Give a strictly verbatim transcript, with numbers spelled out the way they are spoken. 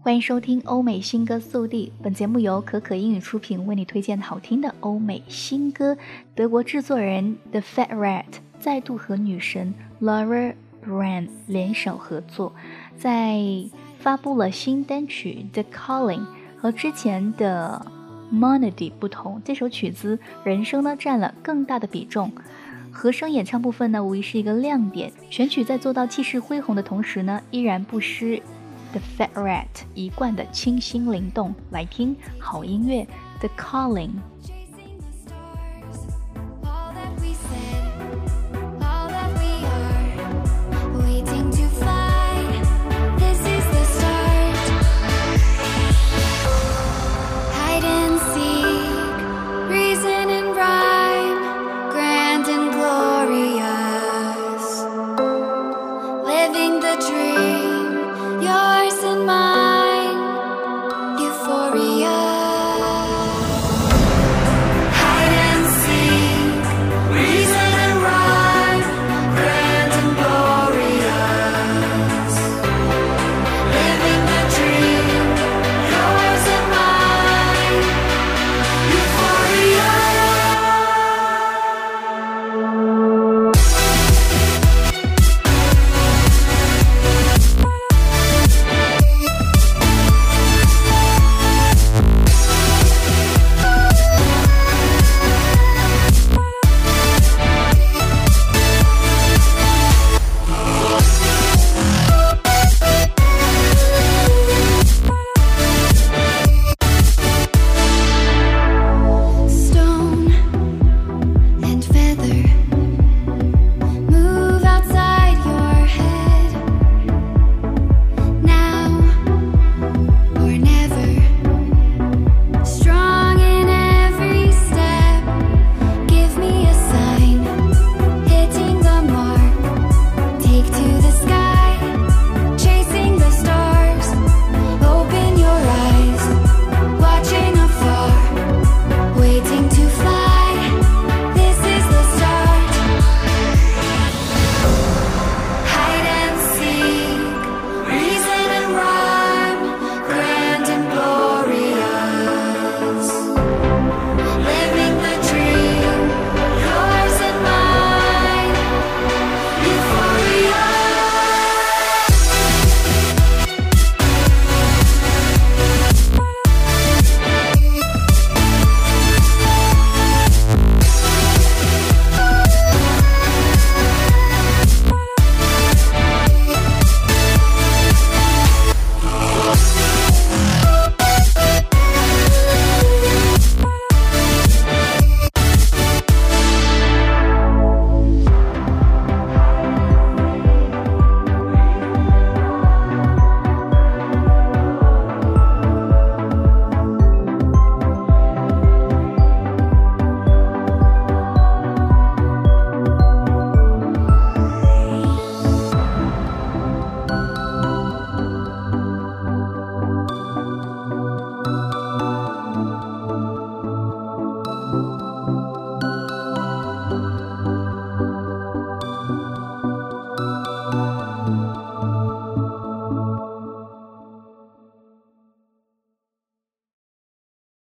欢迎收听欧美新歌速递，本节目由可可英语出品，为你推荐好听的欧美新歌。德国制作人 The Fat Rat 再度和女神 Laura Brand 联手合作，在发布了新单曲 The Calling。 和之前的 Monody 不同，这首曲子人声呢占了更大的比重，和声演唱部分呢无疑是一个亮点。全曲在做到气势恢宏的同时呢，依然不失 The Fat Rat 一贯的清新灵动。来听好音乐 The Calling。